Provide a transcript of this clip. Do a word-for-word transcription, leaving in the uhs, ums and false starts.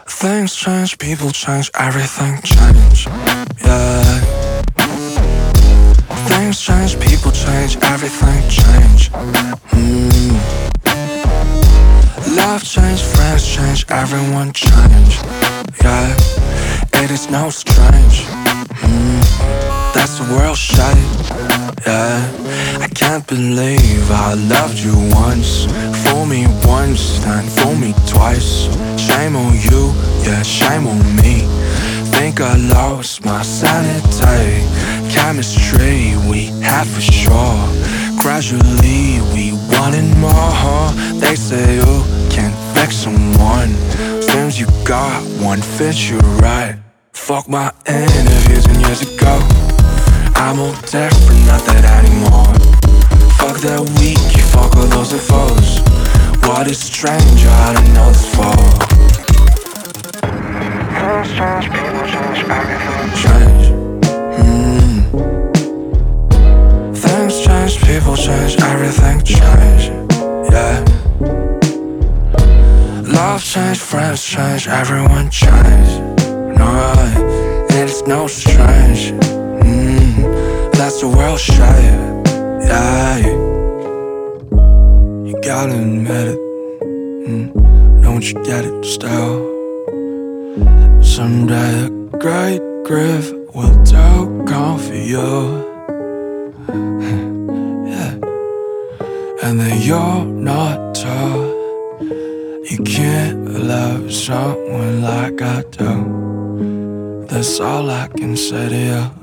Things change, people change, everything change. Yeah. Things change, people change, everything change. Mm. Love change, friends change, everyone change. Yeah, it is no strange. Mm. That's the world shape. Yeah, I can't believe I loved you once. Fool me once, then fool me twice. Shame on you, yeah, shame on me. Think I lost my sanity. Chemistry we had for sure. Gradually we wanted more. They say you can't fix someone. Seems you got one fit you right. Fuck my interviews and years ago. I'm all different, not that anymore. Fuck that weak, you fuck all those foes. What is stranger, I don't know this for. Things change, people change, everything change. Mm. Things change, people change, everything change. Yeah. Love change, friends change, everyone change. No, it's no strange. Mm. That's the world shape. Yeah. You gotta admit it. Mm. Don't you get it still? Someday a great grief will do come for you. Yeah. And then you're not tall. You can't love someone like I do. That's all I can say to you.